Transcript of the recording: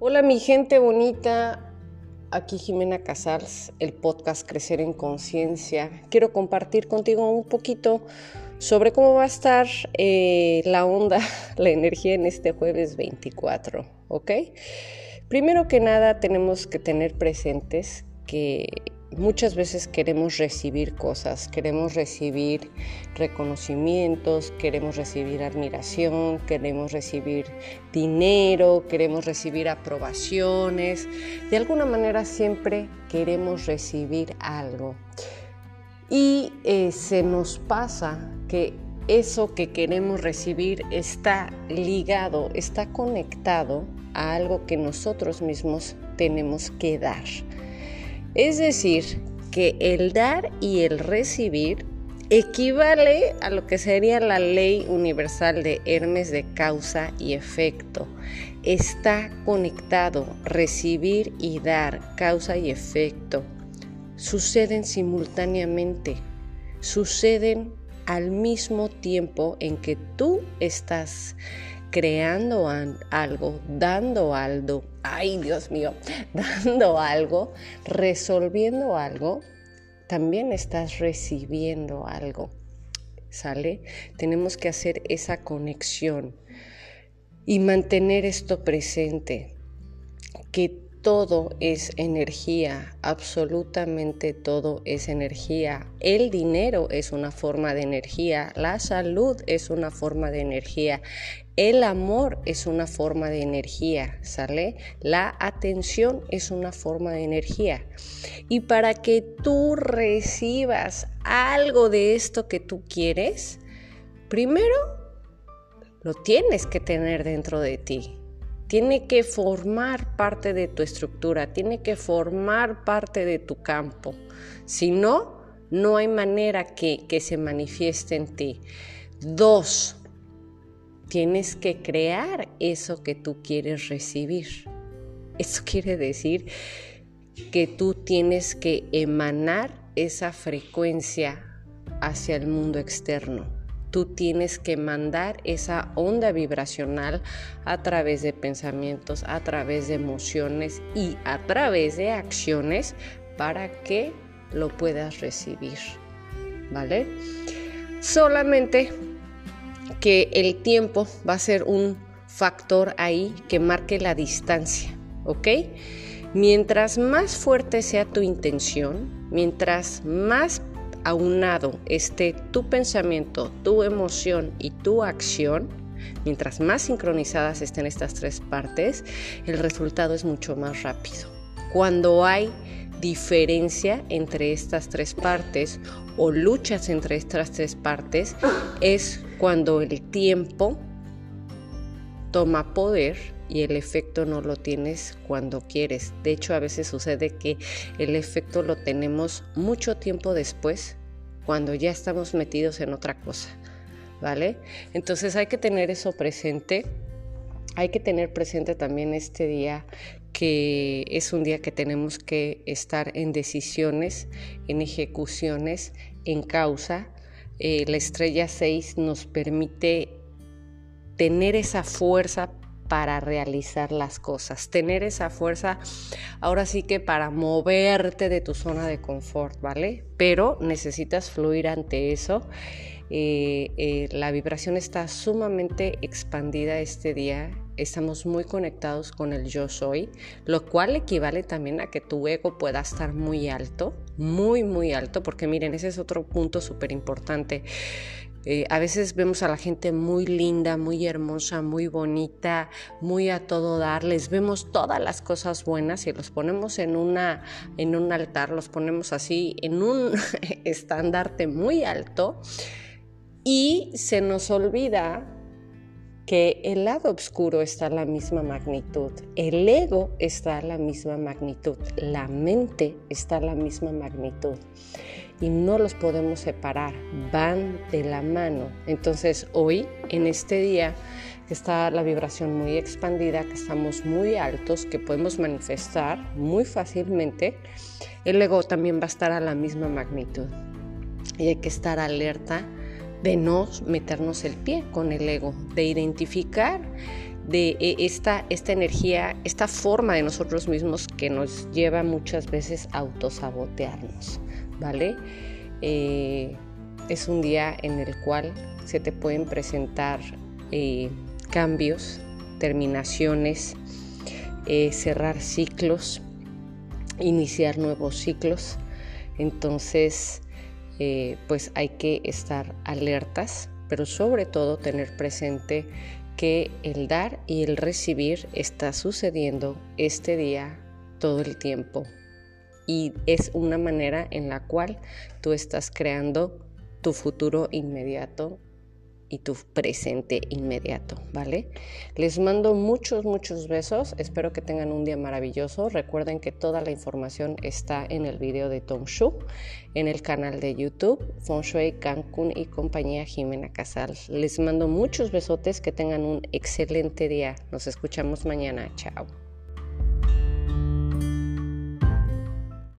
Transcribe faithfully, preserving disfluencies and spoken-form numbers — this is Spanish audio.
Hola mi gente bonita, aquí Jimena Casals, el podcast Crecer en Conciencia. Quiero compartir contigo un poquito sobre cómo va a estar eh, la onda, la energía en este jueves veinticuatro, ¿ok? Primero que nada tenemos que tener presentes que muchas veces queremos recibir cosas, queremos recibir reconocimientos, queremos recibir admiración, queremos recibir dinero, queremos recibir aprobaciones. De alguna manera siempre queremos recibir algo. Y eh, se nos pasa que eso que queremos recibir está ligado, está conectado a algo que nosotros mismos tenemos que dar. Es decir, que el dar y el recibir equivale a lo que sería la ley universal de Hermes de causa y efecto. Está conectado, recibir y dar, causa y efecto. Suceden simultáneamente, suceden al mismo tiempo en que tú estás creando algo, dando algo, ay Dios mío, dando algo, resolviendo algo, también estás recibiendo algo, ¿sale? Tenemos que hacer esa conexión y mantener esto presente, que todo es energía, absolutamente todo es energía. El dinero es una forma de energía, la salud es una forma de energía, el amor es una forma de energía, ¿sale? La atención es una forma de energía. Y para que tú recibas algo de esto que tú quieres, primero lo tienes que tener dentro de ti. Tiene que formar parte de tu estructura, tiene que formar parte de tu campo. Si no, no hay manera que, que se manifieste en ti. Dos, tienes que crear eso que tú quieres recibir. Eso quiere decir que tú tienes que emanar esa frecuencia hacia el mundo externo. Tú tienes que mandar esa onda vibracional a través de pensamientos, a través de emociones y a través de acciones para que lo puedas recibir, ¿vale? Solamente que el tiempo va a ser un factor ahí que marque la distancia, ¿ok? Mientras más fuerte sea tu intención, mientras más aunado esté tu pensamiento, tu emoción y tu acción, mientras más sincronizadas estén estas tres partes, el resultado es mucho más rápido. Cuando hay diferencia entre estas tres partes o luchas entre estas tres partes, es cuando el tiempo toma poder y el efecto no lo tienes cuando quieres. De hecho, a veces sucede que el efecto lo tenemos mucho tiempo después, cuando ya estamos metidos en otra cosa, ¿vale? Entonces hay que tener eso presente. Hay que tener presente también este día que es un día que tenemos que estar en decisiones, en ejecuciones, en causa. Eh, la estrella seis nos permite tener esa fuerza para realizar las cosas, tener esa fuerza ahora sí que para moverte de tu zona de confort, ¿vale? Pero necesitas fluir ante eso. Eh, eh, la vibración está sumamente expandida este día, estamos muy conectados con el yo soy, lo cual equivale también a que tu ego pueda estar muy alto, muy muy alto, porque miren, ese es otro punto súper importante. Eh, a veces vemos a la gente muy linda, muy hermosa, muy bonita, muy a todo dar, les vemos todas las cosas buenas y los ponemos en, una, en un altar, los ponemos así en un estandarte muy alto y se nos olvida que el lado oscuro está a la misma magnitud, el ego está a la misma magnitud, la mente está a la misma magnitud. Y no los podemos separar, van de la mano. Entonces hoy, en este día, que está la vibración muy expandida, que estamos muy altos, que podemos manifestar muy fácilmente, el ego también va a estar a la misma magnitud. Y hay que estar alerta de no meternos el pie con el ego, de identificar de esta, esta energía, esta forma de nosotros mismos que nos lleva muchas veces a autosabotearnos, ¿vale? Eh, es un día en el cual se te pueden presentar eh, cambios, terminaciones, eh, cerrar ciclos, iniciar nuevos ciclos. Entonces, eh, pues hay que estar alertas, pero sobre todo tener presente que el dar y el recibir está sucediendo este día todo el tiempo. Y es una manera en la cual tú estás creando tu futuro inmediato y tu presente inmediato, ¿vale? Les mando muchos, muchos besos. Espero que tengan un día maravilloso. Recuerden que toda la información está en el video de Tom Shu, en el canal de YouTube, Feng Shui Cancún y compañía Jimena Casals. Les mando muchos besotes. Que tengan un excelente día. Nos escuchamos mañana. Chao.